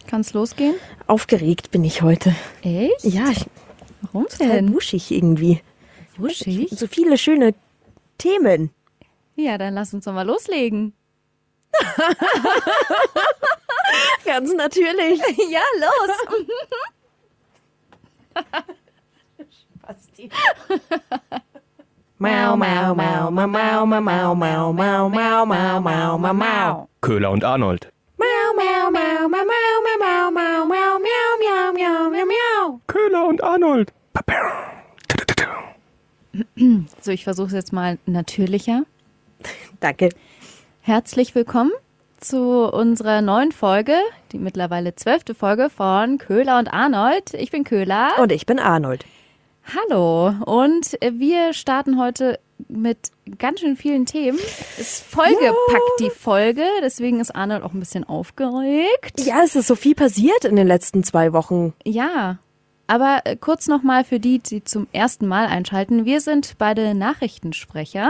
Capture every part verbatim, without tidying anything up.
Kann's losgehen? Aufgeregt bin ich heute. Echt? Ja, ich, Warum total denn? wuschig irgendwie. Wuschig? So viele schöne Themen. Ja, dann lass uns doch mal loslegen. Ganz natürlich. Ja, los. Basti. Mau, mau, mau, mau, mau, mau, mau, mau, mau, mau, mau, mau, mau, mau. Köhler und Arnold. Mau, mau, mau, mau, mau, mau, mau, mau, mau, miau, miau, miau, miau. Köhler und Arnold. So, ich versuche es jetzt mal natürlicher. Danke. Herzlich willkommen zu unserer neuen Folge, die mittlerweile zwölfte Folge von Köhler und Arnold. Ich bin Köhler. Und ich bin Arnold. Hallo. Und wir starten heute mit ganz schön vielen Themen. Ist vollgepackt, die Folge. Deswegen ist Arnold auch ein bisschen aufgeregt. Ja, es ist so viel passiert in den letzten zwei Wochen. Ja, aber äh, kurz nochmal für die, die zum ersten Mal einschalten. Wir sind beide Nachrichtensprecher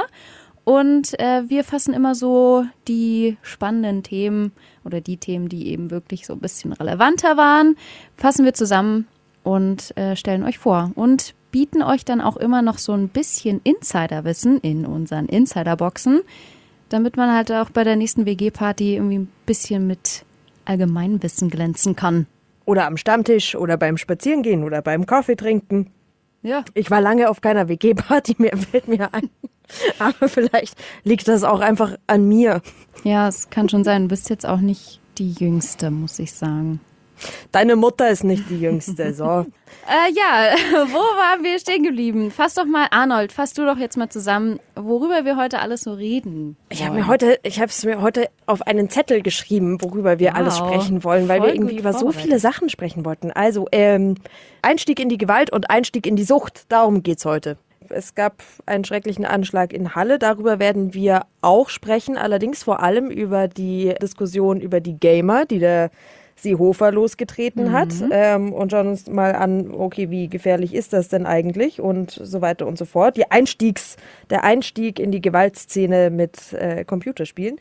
und äh, wir fassen immer so die spannenden Themen oder die Themen, die eben wirklich so ein bisschen relevanter waren, fassen wir zusammen und äh, stellen euch vor und bieten euch dann auch immer noch so ein bisschen Insiderwissen in unseren Insiderboxen, damit man halt auch bei der nächsten W G-Party irgendwie ein bisschen mit Allgemeinwissen glänzen kann. Oder am Stammtisch oder beim Spazierengehen oder beim Kaffee trinken. Ja. Ich war lange auf keiner W G-Party mehr, fällt mir ein. Aber vielleicht liegt das auch einfach an mir. Ja, es kann schon sein. Du bist jetzt auch nicht die Jüngste, muss ich sagen. Deine Mutter ist nicht die Jüngste, so. Äh, ja, wo waren wir stehen geblieben? Fass doch mal, Arnold, fass du doch jetzt mal zusammen, worüber wir heute alles so reden. Ich habe mir heute, ich habe es mir heute auf einen Zettel geschrieben, worüber wir Wow. alles sprechen wollen, weil Voll wir irgendwie gut über so vorbereitet. viele Sachen sprechen wollten. Also ähm, Einstieg in die Gewalt und Einstieg in die Sucht, darum geht's heute. Es gab einen schrecklichen Anschlag in Halle, darüber werden wir auch sprechen, allerdings vor allem über die Diskussion über die Gamer, die der Seehofer losgetreten hat, ähm, und schauen uns mal an, okay, wie gefährlich ist das denn eigentlich und so weiter und so fort. Die Einstiegs, der Einstieg in die Gewaltszene mit äh, Computerspielen.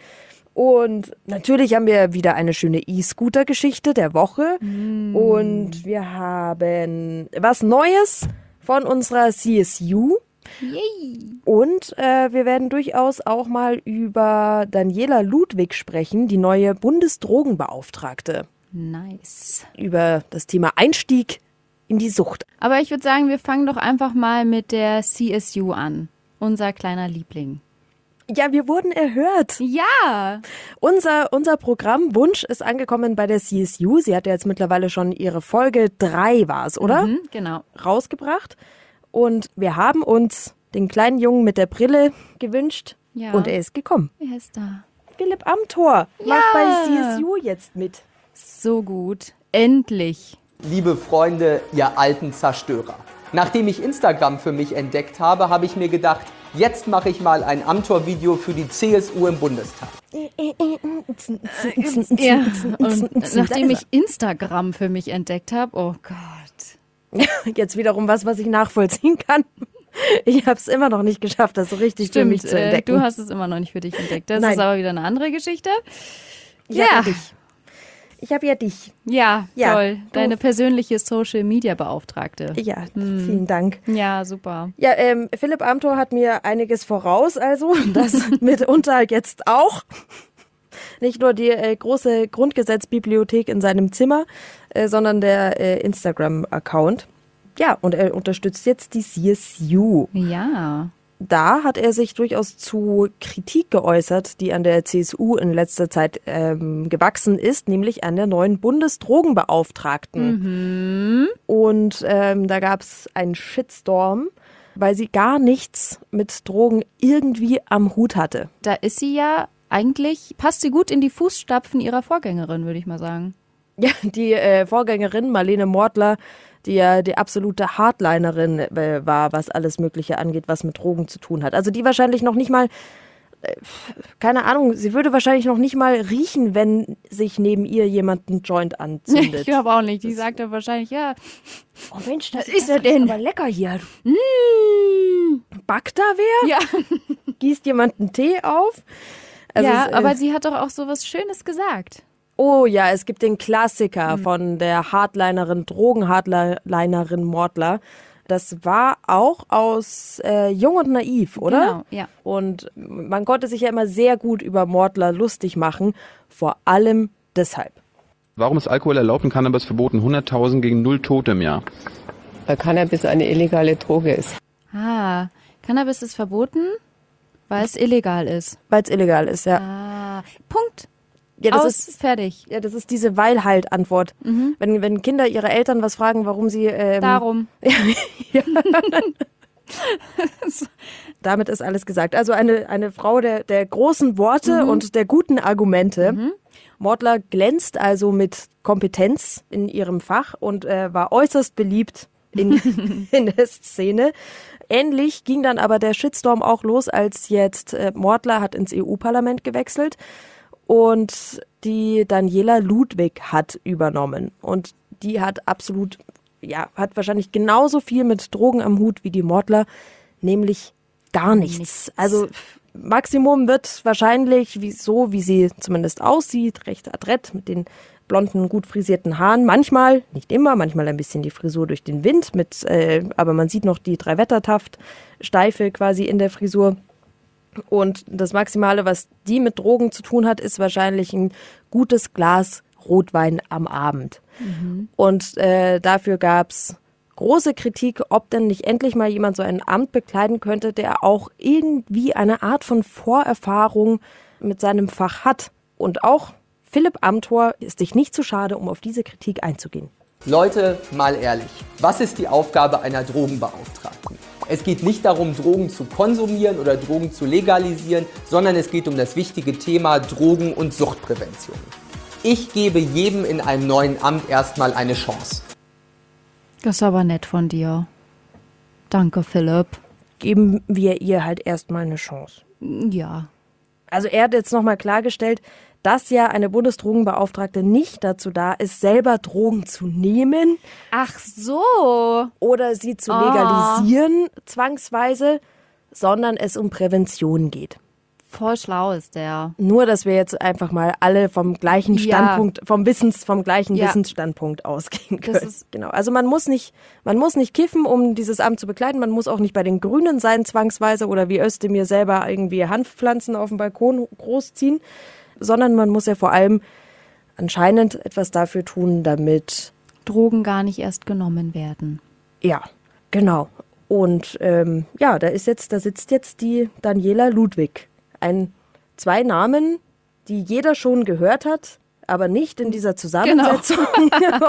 Und natürlich haben wir wieder eine schöne E-Scooter-Geschichte der Woche. Mm. Und wir haben was Neues von unserer C S U. Yay. Und äh, wir werden durchaus auch mal über Daniela Ludwig sprechen, die neue Bundesdrogenbeauftragte. Nice. Über das Thema Einstieg in die Sucht. Aber ich würde sagen, wir fangen doch einfach mal mit der C S U an. Unser kleiner Liebling. Ja, wir wurden erhört. Ja. Unser, unser Programmwunsch ist angekommen bei der C S U. Sie hat ja jetzt mittlerweile schon ihre Folge drei, war es, oder? Mhm, genau. Rausgebracht. Und wir haben uns den kleinen Jungen mit der Brille gewünscht. Ja. Und er ist gekommen. Wer ist da? Philipp Amthor Ja. macht bei C S U jetzt mit. So gut. Endlich. Liebe Freunde, ihr alten Zerstörer. Nachdem ich Instagram für mich entdeckt habe, habe ich mir gedacht, jetzt mache ich mal ein Amthor-Video für die C S U im Bundestag. Ja. Und nachdem ich Instagram für mich entdeckt habe, oh Gott. Jetzt wiederum was, was ich nachvollziehen kann. Ich habe es immer noch nicht geschafft, das so richtig für mich zu äh, entdecken. du hast es immer noch nicht für dich entdeckt. Das Nein. ist aber wieder eine andere Geschichte. Ich hab ja dich. Ich habe ja dich. Ja, Ja, toll. du- Deine persönliche Social-Media-Beauftragte. Ja, vielen Dank. Ja, super. Ja, ähm, Philipp Amthor hat mir einiges voraus, also das mitunter jetzt auch. Nicht nur die äh, große Grundgesetzbibliothek in seinem Zimmer, äh, sondern der äh, Instagram-Account. Ja, und er unterstützt jetzt die C S U. Ja. Da hat er sich durchaus zu Kritik geäußert, die an der C S U in letzter Zeit ähm, gewachsen ist, nämlich an der neuen Bundesdrogenbeauftragten. Mhm. Und ähm, da gab es einen Shitstorm, weil sie gar nichts mit Drogen irgendwie am Hut hatte. Da ist sie ja eigentlich, passt sie gut in die Fußstapfen ihrer Vorgängerin, würde ich mal sagen. Ja, die äh, Vorgängerin Marlene Mortler, die ja die absolute Hardlinerin äh, war, was alles Mögliche angeht, was mit Drogen zu tun hat. Also die wahrscheinlich noch nicht mal, äh, keine Ahnung, sie würde wahrscheinlich noch nicht mal riechen, wenn sich neben ihr jemand einen Joint anzündet. Ich glaube auch nicht. Die sagt dann wahrscheinlich, ja, Oh Mensch, das ist er denn? aber lecker hier. Mm. Backt da wer? ja. Gießt jemand einen Tee auf? Also ja, es, äh, aber sie hat doch auch so was Schönes gesagt. Oh ja, es gibt den Klassiker mhm. von der Hardlinerin, Drogen-Hardlinerin Mortler. Das war auch aus äh, Jung und Naiv, oder? Genau, ja. Und man konnte sich ja immer sehr gut über Mortler lustig machen, vor allem deshalb. Warum ist Alkohol erlaubt und Cannabis verboten? hunderttausend gegen null Tote im Jahr. Weil Cannabis eine illegale Droge ist. Ah, Cannabis ist verboten, weil es illegal ist. Weil es illegal ist, ja. Ah, Punkt. Ja, das Aus, ist fertig. Ja, das ist diese Weil-halt-Antwort. Mhm. Wenn, wenn Kinder ihre Eltern was fragen, warum sie... Ähm, Darum. ja. Damit ist alles gesagt. Also eine, eine Frau der, der großen Worte mhm. und der guten Argumente. Mhm. Mortler glänzt also mit Kompetenz in ihrem Fach und äh, war äußerst beliebt in, in der Szene. Ähnlich ging dann aber der Shitstorm auch los, als jetzt äh, Mortler hat ins E U-Parlament gewechselt. Und die Daniela Ludwig hat übernommen. Und die hat absolut, ja, hat wahrscheinlich genauso viel mit Drogen am Hut wie die Mortler, nämlich gar nichts. nichts. Also Maximum wird wahrscheinlich, wie, so wie sie zumindest aussieht, recht adrett mit den blonden, gut frisierten Haaren. Manchmal, nicht immer, manchmal ein bisschen die Frisur durch den Wind, mit, äh, aber man sieht noch die Drei-Wetter-Taft-Steife quasi in der Frisur. Und das Maximale, was die mit Drogen zu tun hat, ist wahrscheinlich ein gutes Glas Rotwein am Abend. Mhm. Und äh, dafür gab's große Kritik, ob denn nicht endlich mal jemand so ein Amt bekleiden könnte, der auch irgendwie eine Art von Vorerfahrung mit seinem Fach hat. Und auch Philipp Amthor ist sich nicht zu schade, um auf diese Kritik einzugehen. Leute, mal ehrlich, was ist die Aufgabe einer Drogenbeauftragten? Es geht nicht darum, Drogen zu konsumieren oder Drogen zu legalisieren, sondern es geht um das wichtige Thema Drogen- und Suchtprävention. Ich gebe jedem in einem neuen Amt erstmal eine Chance. Das ist aber nett von dir. Danke, Philipp. Geben wir ihr halt erstmal eine Chance. Ja. Also er hat jetzt nochmal klargestellt, dass ja eine Bundesdrogenbeauftragte nicht dazu da ist, selber Drogen zu nehmen. Ach so. Oder sie zu legalisieren, oh. zwangsweise, sondern es um Prävention geht. Voll schlau ist der. Nur, dass wir jetzt einfach mal alle vom gleichen Standpunkt, ja. vom Wissens, vom gleichen ja. Wissensstandpunkt ausgehen können. Das ist genau. Also man muss nicht, man muss nicht kiffen, um dieses Amt zu bekleiden. Man muss auch nicht bei den Grünen sein, zwangsweise, oder wie Özdemir selber irgendwie Hanfpflanzen auf dem Balkon großziehen. Sondern man muss ja vor allem anscheinend etwas dafür tun, damit Drogen gar nicht erst genommen werden. Ja, genau. Und ähm, ja, da ist jetzt, da sitzt jetzt die Daniela Ludwig. Ein, zwei Namen, die jeder schon gehört hat, aber nicht in dieser Zusammensetzung. Genau.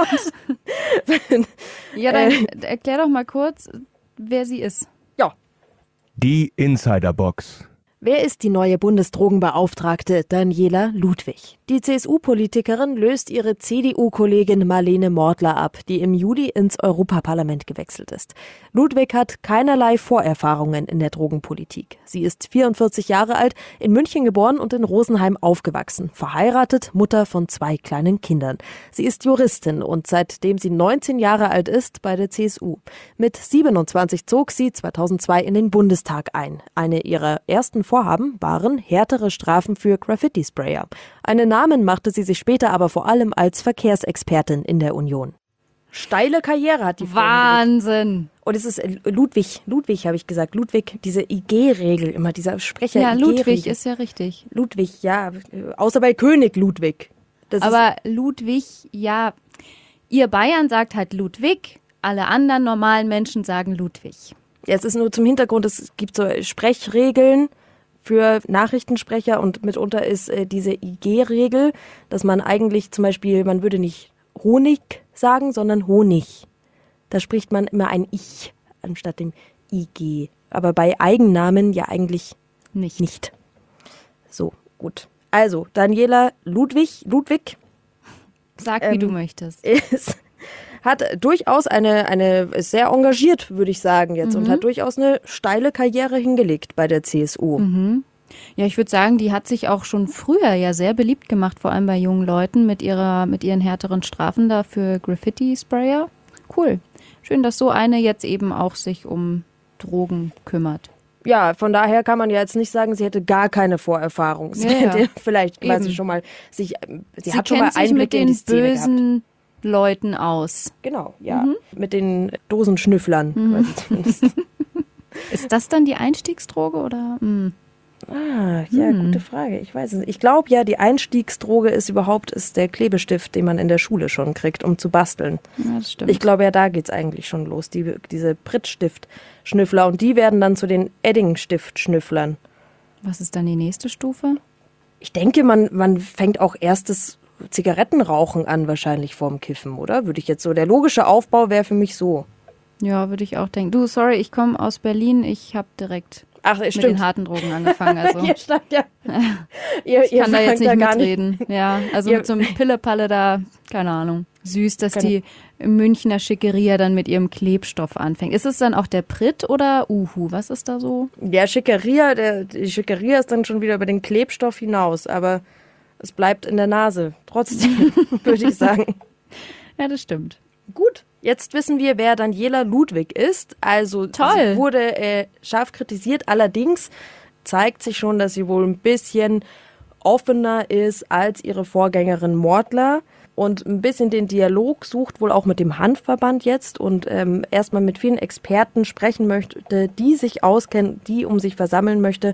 Und, ja, dann äh, erklär doch mal kurz, wer sie ist. Ja. Die Insiderbox. Wer ist die neue Bundesdrogenbeauftragte Daniela Ludwig? Die C S U-Politikerin löst ihre C D U-Kollegin Marlene Mortler ab, die im Juli ins Europaparlament gewechselt ist. Ludwig hat keinerlei Vorerfahrungen in der Drogenpolitik. Sie ist vierundvierzig Jahre alt, in München geboren und in Rosenheim aufgewachsen, verheiratet, Mutter von zwei kleinen Kindern. Sie ist Juristin und seitdem sie neunzehn Jahre alt ist, bei der C S U. Mit siebenundzwanzig zog sie zweitausendzwei in den Bundestag ein. Eine ihrer ersten Vorhaben waren härtere Strafen für Graffiti-Sprayer. Einen Namen machte sie sich später aber vor allem als Verkehrsexpertin in der Union. Steile Karriere hat die Frau. Wahnsinn. Und es ist Ludwig, Ludwig habe ich gesagt, Ludwig, diese I G-Regel, immer dieser Sprecher. Ja, I G-Regel. Ludwig ist ja richtig. Ludwig, ja, außer bei König Ludwig. Das aber Ludwig, ja, ihr Bayern sagt halt Ludwig, alle anderen normalen Menschen sagen Ludwig. Ja, es ist nur zum Hintergrund, es gibt so Sprechregeln für Nachrichtensprecher und mitunter ist äh, diese I G-Regel, dass man eigentlich zum Beispiel, man würde nicht Honig sagen, sondern Honig. Da spricht man immer ein Ich anstatt dem I G. Aber bei Eigennamen ja eigentlich nicht. nicht. So, gut. Also, Daniela Ludwig, Ludwig. Sag, ähm, wie du möchtest. Ist, hat durchaus eine, eine, ist sehr engagiert, würde ich sagen jetzt, mhm. und hat durchaus eine steile Karriere hingelegt bei der C S U. Mhm. Ja, ich würde sagen, die hat sich auch schon früher ja sehr beliebt gemacht, vor allem bei jungen Leuten mit ihrer, mit ihren härteren Strafen da für Graffiti-Sprayer. Cool. Schön, dass so eine jetzt eben auch sich um Drogen kümmert. Ja, von daher kann man ja jetzt nicht sagen, sie hätte gar keine Vorerfahrung. Sie Ja, ja. hätte vielleicht, weil Eben. sie schon mal sich, sie, Sie hat schon kennt mal sich mit Einblicke in den die Szene gehabt. bösen Leuten aus. Genau, ja. Mit den Dosenschnüfflern. weiß ich zumindest. Ist das dann die Einstiegsdroge oder? Hm. Ah, ja, Hm. gute Frage. Ich weiß es nicht. Ich glaube ja, die Einstiegsdroge ist überhaupt ist der Klebestift, den man in der Schule schon kriegt, um zu basteln. Ja, das stimmt. Ich glaube ja, da geht's eigentlich schon los. Die, diese Prittstift-Schnüffler und die werden dann zu den Eddingstift-Schnüfflern. Was ist dann die nächste Stufe? Ich denke, man, man fängt auch erstes Zigarettenrauchen an, wahrscheinlich vorm Kiffen, oder? Würde ich jetzt so. Der logische Aufbau wäre für mich so. Ja, würde ich auch denken. Du, sorry, ich komme aus Berlin. Ich habe direkt Ach, mit den stimmt. harten Drogen angefangen. Also Ihr stand ja. ihr, ich kann da jetzt nicht gar mitreden. Ja, also Ihr- mit so einem Pille-Palle da, keine Ahnung. Süß, dass Keine- die Münchner Schickeria dann mit ihrem Klebstoff anfängt. Ist es dann auch der Pritt oder Uhu? Was ist da so? Der Schickeria, der, die Schickeria ist dann schon wieder über den Klebstoff hinaus, aber es bleibt in der Nase. Trotzdem, würde ich sagen. Ja, das stimmt. Gut, jetzt wissen wir, wer Daniela Ludwig ist. Also Toll. sie wurde äh, scharf kritisiert. Allerdings zeigt sich schon, dass sie wohl ein bisschen offener ist als ihre Vorgängerin Mordler und ein bisschen den Dialog sucht, wohl auch mit dem Hanfverband jetzt und ähm, erstmal mit vielen Experten sprechen möchte, die sich auskennen, die um sich versammeln möchte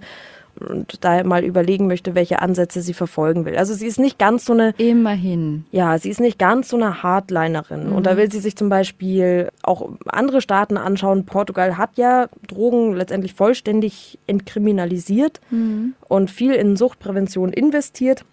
und da mal überlegen möchte, welche Ansätze sie verfolgen will. Also sie ist nicht ganz so eine Immerhin. Ja, sie ist nicht ganz so eine Hardlinerin. Und da will sie sich zum Beispiel auch andere Staaten anschauen. Portugal hat ja Drogen letztendlich vollständig entkriminalisiert und viel in Suchtprävention investiert.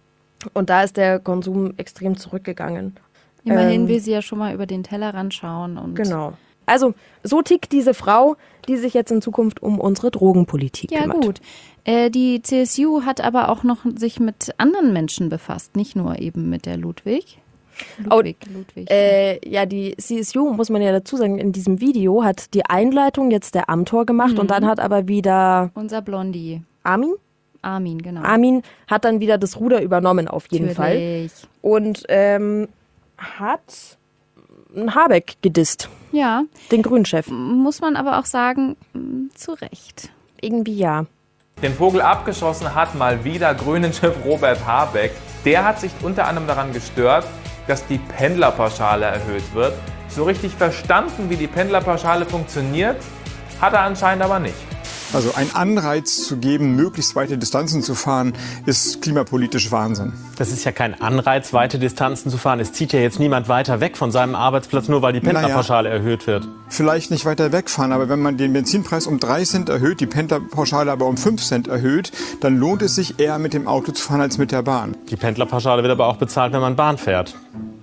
Und da ist der Konsum extrem zurückgegangen. Immerhin Ähm, will sie ja schon mal über den Tellerrand schauen. Und Genau. Also so tickt diese Frau, die sich jetzt in Zukunft um unsere Drogenpolitik Ja, kümmert. gut. Äh, die C S U hat aber auch noch sich mit anderen Menschen befasst, nicht nur eben mit der Ludwig. Ludwig, Ludwig. Äh, ja, die C S U, muss man ja dazu sagen, in diesem Video hat die Einleitung jetzt der Amtor gemacht und dann hat aber wieder Unser Blondie. Armin? Armin, genau. Armin hat dann wieder das Ruder übernommen auf jeden Fall Natürlich. und ähm, hat Habeck gedisst, Ja, den Grünchef. muss man aber auch sagen, mh, zu Recht. Irgendwie ja. Den Vogel abgeschossen hat mal wieder Grünen-Chef Robert Habeck. Der hat sich unter anderem daran gestört, dass die Pendlerpauschale erhöht wird. So richtig verstanden, wie die Pendlerpauschale funktioniert, hat er anscheinend aber nicht. Also ein Anreiz zu geben, möglichst weite Distanzen zu fahren, ist klimapolitisch Wahnsinn. Das ist ja kein Anreiz, weite Distanzen zu fahren. Es zieht ja jetzt niemand weiter weg von seinem Arbeitsplatz, nur weil die Pendlerpauschale naja, erhöht wird. Vielleicht nicht weiter wegfahren, aber wenn man den Benzinpreis um drei Cent erhöht, die Pendlerpauschale aber um fünf Cent erhöht, dann lohnt es sich eher mit dem Auto zu fahren als mit der Bahn. Die Pendlerpauschale wird aber auch bezahlt, wenn man Bahn fährt.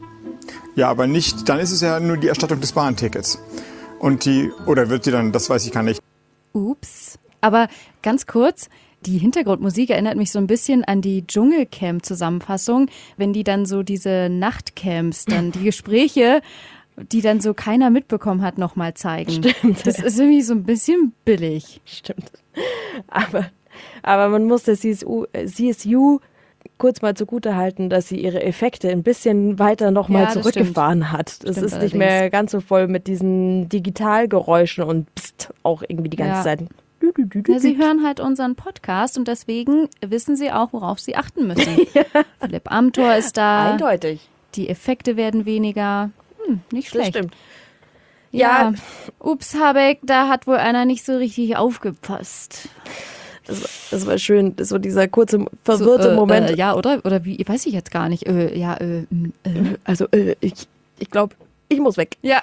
Ja, aber nicht, dann ist es ja nur die Erstattung des Bahntickets. Und die, oder wird die dann, das weiß ich gar nicht. Ups. Aber ganz kurz, die Hintergrundmusik erinnert mich so ein bisschen an die Dschungelcamp-Zusammenfassung, wenn die dann so diese Nachtcamps, dann die Gespräche, die dann so keiner mitbekommen hat, nochmal zeigen. Stimmt. Das ist irgendwie so ein bisschen billig. Stimmt. Aber, aber man muss der C S U, äh, C S U kurz mal zugute halten, dass sie ihre Effekte ein bisschen weiter nochmal Ja, das zurückgefahren hat. Das Stimmt ist nicht mehr ganz so voll mit diesen Digitalgeräuschen und Psst auch irgendwie die ganze Ja. Zeit. Ja, sie hören halt unseren Podcast und deswegen wissen sie auch, worauf sie achten müssen. Philipp Amthor ist da. Eindeutig. Die Effekte werden weniger. Hm, nicht Das schlecht. stimmt. Ja. Ja. Ups, Habeck, da hat wohl einer nicht so richtig aufgepasst. Das war, das war schön, so dieser kurze, verwirrte So, äh, Moment. Äh, ja, oder? Oder wie? Weiß ich jetzt gar nicht. Äh, ja, äh, äh. Also, äh, ich, ich glaube, ich muss weg. Ja.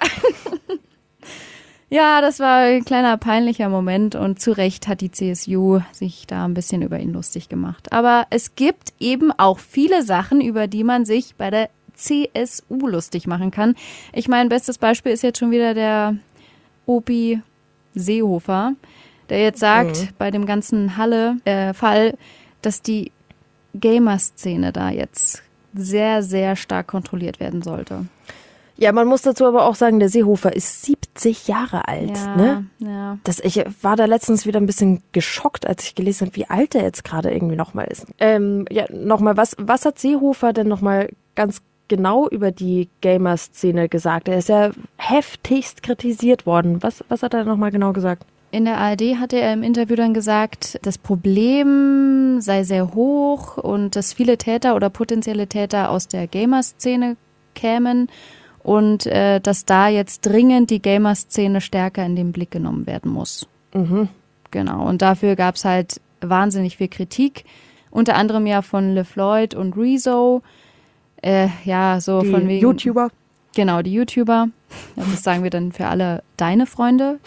Ja, das war ein kleiner peinlicher Moment und zu Recht hat die C S U sich da ein bisschen über ihn lustig gemacht. Aber es gibt eben auch viele Sachen, über die man sich bei der C S U lustig machen kann. Ich meine, bestes Beispiel ist jetzt schon wieder der Opi Seehofer, der jetzt sagt, mhm. bei dem ganzen Halle-Fall, dass die Gamer-Szene da jetzt sehr, sehr stark kontrolliert werden sollte. Ja, man muss dazu aber auch sagen, der Seehofer ist siebzig Jahre alt. Ja, ne? ja. Das, ich war da letztens wieder ein bisschen geschockt, als ich gelesen habe, wie alt er jetzt gerade irgendwie nochmal ist. Ähm, ja, nochmal, was, was hat Seehofer denn nochmal ganz genau über die Gamer-Szene gesagt? Er ist ja heftigst kritisiert worden. Was, was hat er nochmal genau gesagt? In der A R D hatte er im Interview dann gesagt, das Problem sei sehr hoch und dass viele Täter oder potenzielle Täter aus der Gamer-Szene kämen und äh, dass da jetzt dringend die Gamer-Szene stärker in den Blick genommen werden muss. Mhm. Genau, und dafür gab es halt wahnsinnig viel Kritik, unter anderem ja von LeFloid und Rezo, äh, ja, so Die von wegen... YouTuber. Genau, die YouTuber. Ja, das sagen wir dann für alle deine Freunde.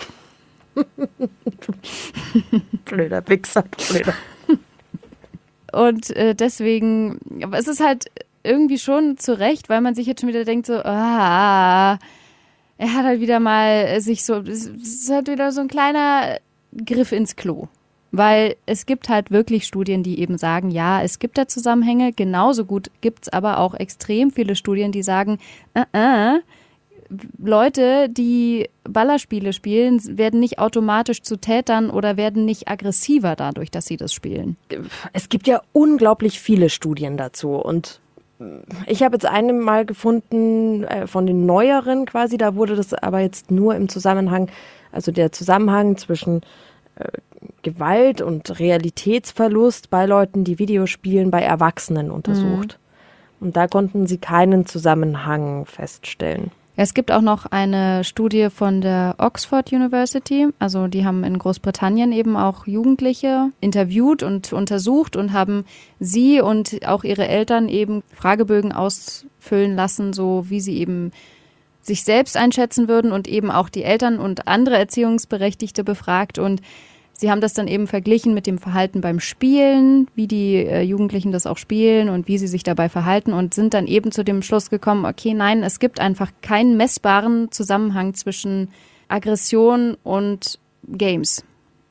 Blöder Wichser, blöder. Und äh, deswegen, aber es ist halt irgendwie schon zu Recht, weil man sich jetzt schon wieder denkt so, ah, er hat halt wieder mal sich so, es ist halt wieder so ein kleiner Griff ins Klo. Weil es gibt halt wirklich Studien, die eben sagen, ja, es gibt da Zusammenhänge, genauso gut gibt es aber auch extrem viele Studien, die sagen, äh, äh, Leute, die Ballerspiele spielen, werden nicht automatisch zu Tätern oder werden nicht aggressiver dadurch, dass sie das spielen. Es gibt ja unglaublich viele Studien dazu und ich habe jetzt eine mal gefunden äh, von den neueren quasi, da wurde das aber jetzt nur im Zusammenhang, also der Zusammenhang zwischen äh, Gewalt und Realitätsverlust bei Leuten, die Videospielen, bei Erwachsenen untersucht. Mhm. Und da konnten sie keinen Zusammenhang feststellen. Es gibt auch noch eine Studie von der Oxford University, also die haben in Großbritannien eben auch Jugendliche interviewt und untersucht und haben sie und auch ihre Eltern eben Fragebögen ausfüllen lassen, so wie sie eben sich selbst einschätzen würden und eben auch die Eltern und andere Erziehungsberechtigte befragt und sie haben das dann eben verglichen mit dem Verhalten beim Spielen, wie die äh, Jugendlichen das auch spielen und wie sie sich dabei verhalten und sind dann eben zu dem Schluss gekommen, okay, nein, es gibt einfach keinen messbaren Zusammenhang zwischen Aggression und Games.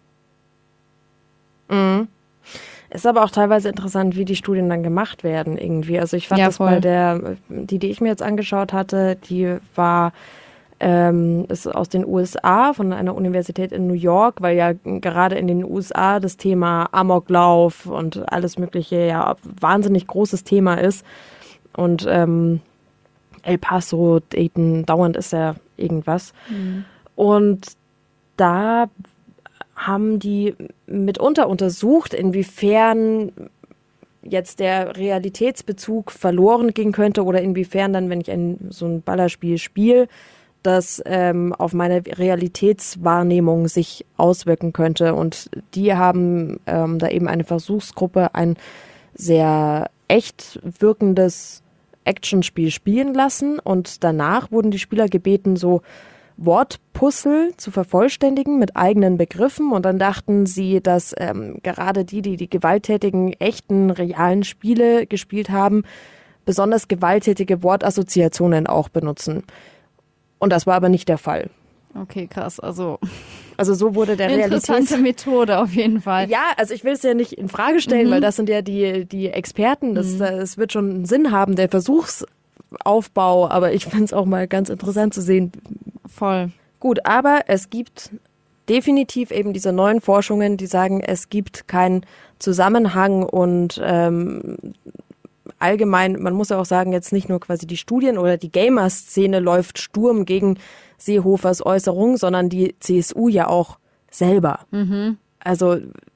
Mhm. Ist aber auch teilweise interessant, wie die Studien dann gemacht werden irgendwie. Also ich fand Ja, das voll. bei der, die, die ich mir jetzt angeschaut hatte, die war ähm, ist aus den U S A, von einer Universität in New York, weil ja gerade in den U S A das Thema Amoklauf und alles mögliche ja wahnsinnig großes Thema ist. Und ähm, El Paso, Dayton, dauernd ist ja irgendwas. Mhm. Und da haben die mitunter untersucht, inwiefern jetzt der Realitätsbezug verloren gehen könnte oder inwiefern dann, wenn ich ein, so ein Ballerspiel spiele, das ähm, auf meine Realitätswahrnehmung sich auswirken könnte. Und die haben ähm, da eben eine Versuchsgruppe ein sehr echt wirkendes Actionspiel spielen lassen und danach wurden die Spieler gebeten, so Wortpuzzle zu vervollständigen mit eigenen Begriffen und dann dachten sie, dass ähm, gerade die, die die gewalttätigen, echten, realen Spiele gespielt haben, besonders gewalttätige Wortassoziationen auch benutzen. Und das war aber nicht der Fall. Okay, krass, also Also so wurde der interessante Realitäts... Methode auf jeden Fall. Ja, also ich will es ja nicht in Frage stellen, Mhm. weil das sind ja die, die Experten, das, Mhm. das wird schon einen Sinn haben, der Versuchsaufbau, aber ich finde es auch mal ganz interessant zu sehen. Voll. Gut, aber es gibt definitiv eben diese neuen Forschungen, die sagen, es gibt keinen Zusammenhang und ähm, allgemein, man muss ja auch sagen, jetzt nicht nur quasi die Studien oder die Gamer-Szene läuft Sturm gegen Seehofers Äußerung, sondern die C S U ja auch selber. Mhm. Also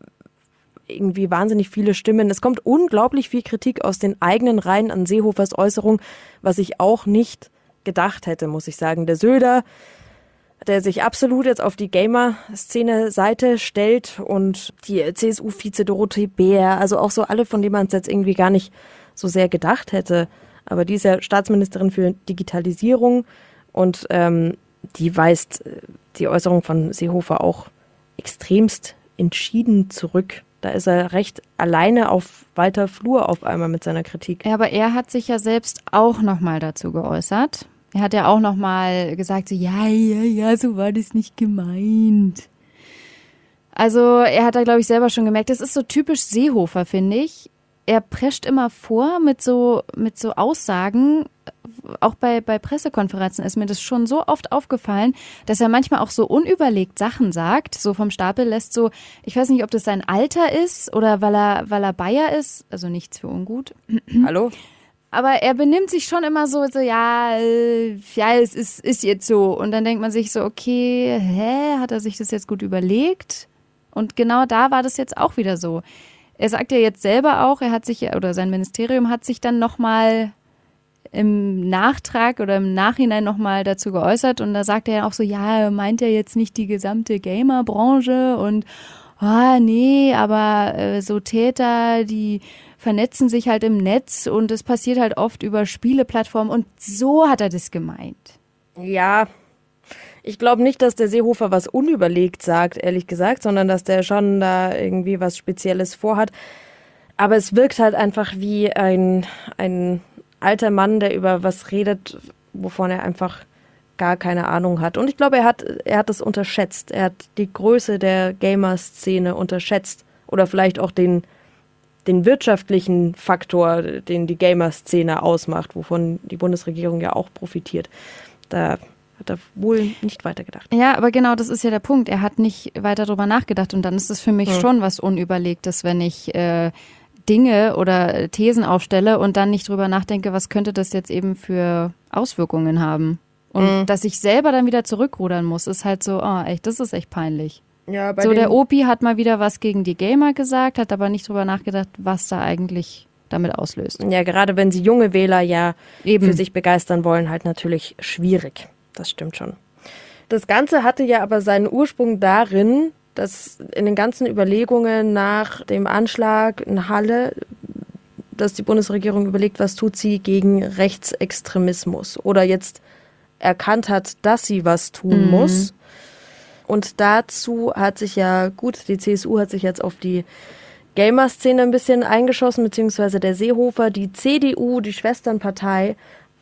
irgendwie wahnsinnig viele Stimmen. Es kommt unglaublich viel Kritik aus den eigenen Reihen an Seehofers Äußerung, was ich auch nicht gedacht hätte, muss ich sagen. Der Söder, der sich absolut jetzt auf die Gamer-Szene-Seite stellt und die C S U-Vize Dorothee Bär, also auch so alle, von denen man es jetzt irgendwie gar nicht so sehr gedacht hätte. Aber die ist ja Staatsministerin für Digitalisierung und ähm, die weist die Äußerung von Seehofer auch extremst entschieden zurück. Da ist er recht alleine auf weiter Flur auf einmal mit seiner Kritik. Ja, aber er hat sich ja selbst auch nochmal dazu geäußert. Er hat ja auch nochmal gesagt, so, ja, ja, ja, so war das nicht gemeint. Also er hat da, glaube ich, selber schon gemerkt, das ist so typisch Seehofer, finde ich. Er prescht immer vor mit so, mit so Aussagen, auch bei, bei Pressekonferenzen ist mir das schon so oft aufgefallen, dass er manchmal auch so unüberlegt Sachen sagt, so vom Stapel lässt so, ich weiß nicht, ob das sein Alter ist oder weil er, weil er Bayer ist, also nichts für ungut. Hallo? Aber er benimmt sich schon immer so, so ja, äh, ja, es ist, ist jetzt so. Und dann denkt man sich so, okay, hä, hat er sich das jetzt gut überlegt? Und genau da war das jetzt auch wieder so. Er sagt ja jetzt selber auch, er hat sich, oder sein Ministerium hat sich dann nochmal im Nachtrag oder im Nachhinein nochmal dazu geäußert. Und da sagt er ja auch so, ja, er meint ja jetzt nicht die gesamte Gamer-Branche und, ah, nee, aber äh, so Täter, die vernetzen sich halt im Netz und es passiert halt oft über Spieleplattformen und so hat er das gemeint. Ja, ich glaube nicht, dass der Seehofer was unüberlegt sagt, ehrlich gesagt, sondern dass der schon da irgendwie was Spezielles vorhat. Aber es wirkt halt einfach wie ein, ein alter Mann, der über was redet, wovon er einfach gar keine Ahnung hat. Und ich glaube, er hat, er hat das unterschätzt. Er hat die Größe der Gamer-Szene unterschätzt. Oder vielleicht auch den den wirtschaftlichen Faktor, den die Gamer-Szene ausmacht, wovon die Bundesregierung ja auch profitiert. Da hat er wohl nicht weitergedacht. Ja, aber genau, das ist ja der Punkt. Er hat nicht weiter drüber nachgedacht und dann ist es für mich hm. schon was Unüberlegtes, wenn ich äh, Dinge oder Thesen aufstelle und dann nicht drüber nachdenke, was könnte das jetzt eben für Auswirkungen haben. Und hm. dass ich selber dann wieder zurückrudern muss, ist halt so, oh, echt, das ist echt peinlich. Ja, bei so, den der Opi hat mal wieder was gegen die Gamer gesagt, hat aber nicht drüber nachgedacht, was da eigentlich damit auslöst. Ja, gerade wenn sie junge Wähler ja Eben. für sich begeistern wollen, halt natürlich schwierig. Das stimmt schon. Das Ganze hatte ja aber seinen Ursprung darin, dass in den ganzen Überlegungen nach dem Anschlag in Halle, dass die Bundesregierung überlegt, was tut sie gegen Rechtsextremismus oder jetzt erkannt hat, dass sie was tun mhm. muss. Und dazu hat sich ja, gut, die C S U hat sich jetzt auf die Gamer-Szene ein bisschen eingeschossen, beziehungsweise der Seehofer, die C D U, die Schwesternpartei,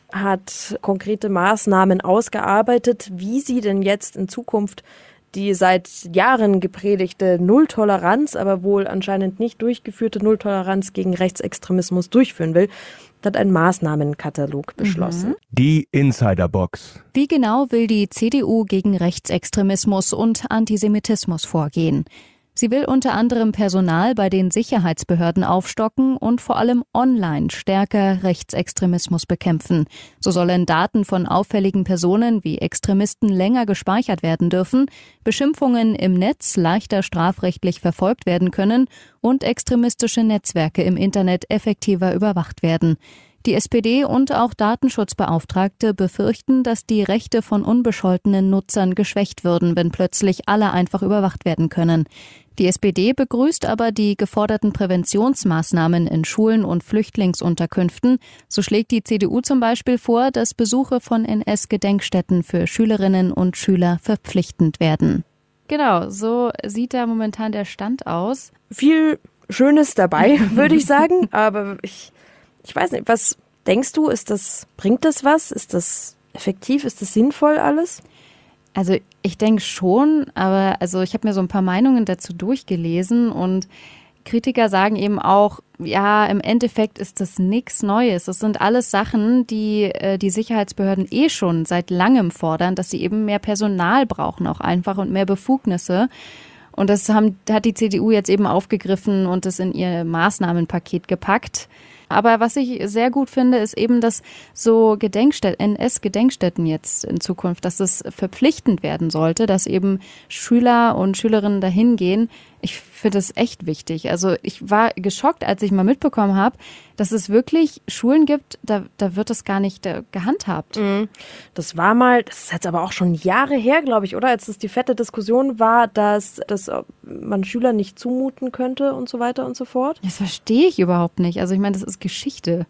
hat konkrete Maßnahmen ausgearbeitet, wie sie denn jetzt in Zukunft die seit Jahren gepredigte Nulltoleranz, aber wohl anscheinend nicht durchgeführte Nulltoleranz gegen Rechtsextremismus durchführen will. Hat einen Maßnahmenkatalog beschlossen. Mhm. Die Insiderbox. Wie genau will die C D U gegen Rechtsextremismus und Antisemitismus vorgehen? Sie will unter anderem Personal bei den Sicherheitsbehörden aufstocken und vor allem online stärker Rechtsextremismus bekämpfen. So sollen Daten von auffälligen Personen wie Extremisten länger gespeichert werden dürfen, Beschimpfungen im Netz leichter strafrechtlich verfolgt werden können und extremistische Netzwerke im Internet effektiver überwacht werden. Die S P D und auch Datenschutzbeauftragte befürchten, dass die Rechte von unbescholtenen Nutzern geschwächt würden, wenn plötzlich alle einfach überwacht werden können. Die S P D begrüßt aber die geforderten Präventionsmaßnahmen in Schulen und Flüchtlingsunterkünften. So schlägt die C D U zum Beispiel vor, dass Besuche von N S-Gedenkstätten für Schülerinnen und Schüler verpflichtend werden. Genau, so sieht da momentan der Stand aus. Viel Schönes dabei, würde ich sagen, aber ich... Ich weiß nicht, was denkst du, ist das, bringt das was? Ist das effektiv? Ist das sinnvoll alles? Also ich denke schon, aber also ich habe mir so ein paar Meinungen dazu durchgelesen und Kritiker sagen eben auch, ja, im Endeffekt ist das nichts Neues. Das sind alles Sachen, die äh, die Sicherheitsbehörden eh schon seit langem fordern, dass sie eben mehr Personal brauchen auch einfach und mehr Befugnisse. Und das haben, hat die C D U jetzt eben aufgegriffen und das in ihr Maßnahmenpaket gepackt. Aber was ich sehr gut finde, ist eben, dass so Gedenkstätten, N S-Gedenkstätten jetzt in Zukunft, dass es verpflichtend werden sollte, dass eben Schüler und Schülerinnen dahin gehen. Ich finde das echt wichtig. Also ich war geschockt, als ich mal mitbekommen habe, dass es wirklich Schulen gibt, da, da wird das gar nicht äh, gehandhabt. Das war mal, das ist jetzt aber auch schon Jahre her, glaube ich, oder? Als es die fette Diskussion war, dass, dass man Schüler nicht zumuten könnte und so weiter und so fort. Das verstehe ich überhaupt nicht. Also ich meine, das ist Geschichte.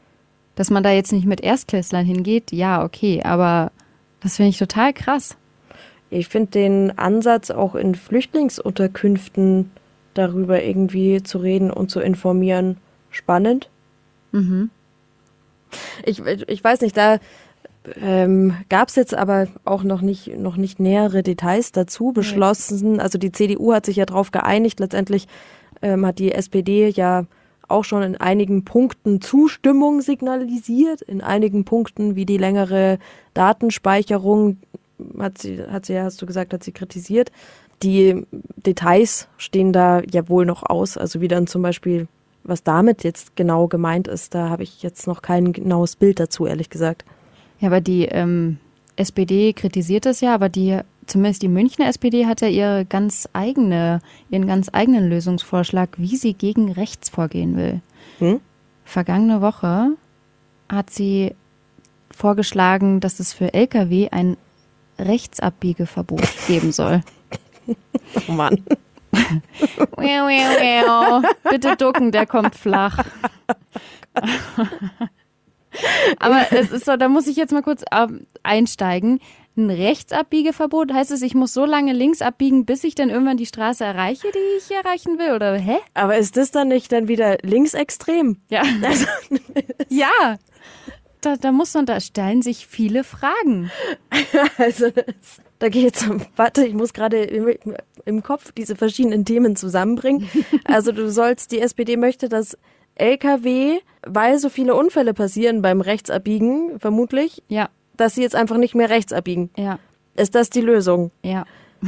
Dass man da jetzt nicht mit Erstklässlern hingeht, ja, okay, aber das finde ich total krass. Ich finde den Ansatz, auch in Flüchtlingsunterkünften darüber irgendwie zu reden und zu informieren, spannend. Mhm. Ich, ich weiß nicht, da ähm, gab es jetzt aber auch noch nicht, noch nicht nähere Details dazu beschlossen. Also die C D U hat sich ja darauf geeinigt. Letztendlich ähm, hat die S P D ja auch schon in einigen Punkten Zustimmung signalisiert. In einigen Punkten wie die längere Datenspeicherung hat sie, hat sie, hast du gesagt, hat sie kritisiert. Die Details stehen da ja wohl noch aus. Also wie dann zum Beispiel was damit jetzt genau gemeint ist, da habe ich jetzt noch kein genaues Bild dazu, ehrlich gesagt. Ja, aber die ähm, S P D kritisiert das ja, aber die, zumindest die Münchner S P D hat ja ihre ganz eigene, ihren ganz eigenen Lösungsvorschlag, wie sie gegen rechts vorgehen will. Hm? Vergangene Woche hat sie vorgeschlagen, dass es für L K W ein Rechtsabbiegeverbot geben soll. Oh Mann. Bitte ducken, der kommt flach. Aber es ist so, da muss ich jetzt mal kurz ähm, einsteigen. Ein Rechtsabbiegeverbot, heißt es, ich muss so lange links abbiegen, bis ich dann irgendwann die Straße erreiche, die ich erreichen will? Oder hä? Aber ist das dann nicht dann wieder linksextrem? Ja. Also, ja. Da, da muss man, da stellen sich viele Fragen. Also das, da geht's um, warte, ich muss gerade im, im Kopf diese verschiedenen Themen zusammenbringen. Also du sollst, die S P D möchte, dass L K W, weil so viele Unfälle passieren beim Rechtsabbiegen, vermutlich, ja, dass sie jetzt einfach nicht mehr rechts abbiegen. Ja. Ist das die Lösung? Ja.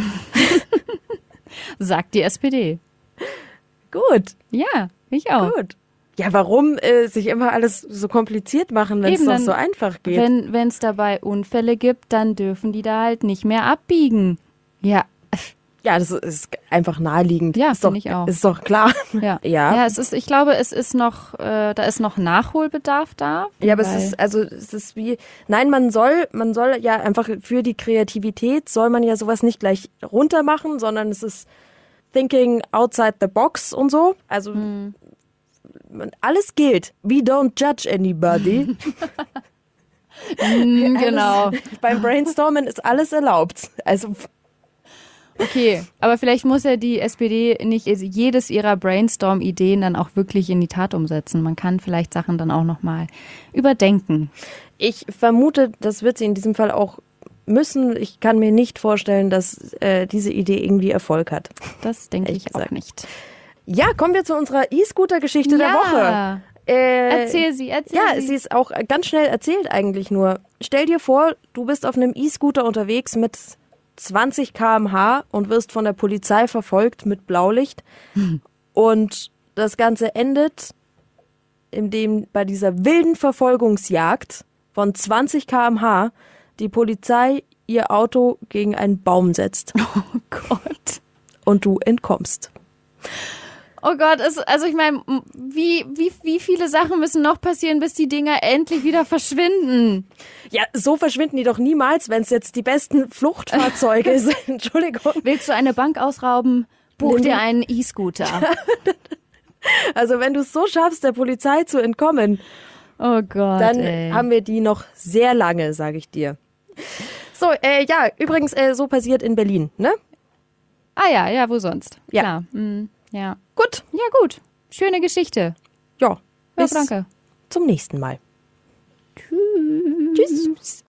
Sagt die S P D. Gut. Ja, ich auch. Gut. Ja, warum äh, sich immer alles so kompliziert machen, wenn es doch so einfach geht? Wenn es dabei Unfälle gibt, dann dürfen die da halt nicht mehr abbiegen. Ja. Ja, das ist einfach naheliegend. Ja, ist doch, ich auch. Ist doch klar. Ja. Ja. Ja, es ist, ich glaube, es ist noch, äh, da ist noch Nachholbedarf da. Ja, aber es ist, also, es ist wie, nein, man soll, man soll ja einfach für die Kreativität soll man ja sowas nicht gleich runter machen, sondern es ist thinking outside the box und so. Also, hm. alles gilt. We don't judge anybody. mm, genau. Alles, beim Brainstormen ist alles erlaubt. Also, okay, aber vielleicht muss ja die S P D nicht jedes ihrer Brainstorm-Ideen dann auch wirklich in die Tat umsetzen. Man kann vielleicht Sachen dann auch nochmal überdenken. Ich vermute, das wird sie in diesem Fall auch müssen. Ich kann mir nicht vorstellen, dass äh, diese Idee irgendwie Erfolg hat. Das denke ich auch nicht. Ja, kommen wir zu unserer E-Scooter-Geschichte ja. der Woche. Äh, erzähl sie, erzähl ja, sie. Ja, sie ist auch ganz schnell erzählt eigentlich nur. Stell dir vor, du bist auf einem E-Scooter unterwegs mit zwanzig Kilometer pro Stunde und wirst von der Polizei verfolgt mit Blaulicht. Hm. Und das Ganze endet, indem bei dieser wilden Verfolgungsjagd von zwanzig Kilometer pro Stunde die Polizei ihr Auto gegen einen Baum setzt. Oh Gott. Und du entkommst. Oh Gott, es, also ich meine, wie, wie, wie viele Sachen müssen noch passieren, bis die Dinger endlich wieder verschwinden? Ja, so verschwinden die doch niemals, wenn es jetzt die besten Fluchtfahrzeuge sind. Entschuldigung. Willst du eine Bank ausrauben? Buch dir einen E-Scooter. Also wenn du es so schaffst, der Polizei zu entkommen, oh Gott, dann ey. haben wir die noch sehr lange, sage ich dir. So, äh, ja, übrigens, äh, so passiert in Berlin, ne? Ah ja, ja, wo sonst? Ja. Klar. Mhm. Ja. Gut. Ja, gut. Schöne Geschichte. Ja. Ja, bis danke. zum nächsten Mal. Tschüss. Tschüss.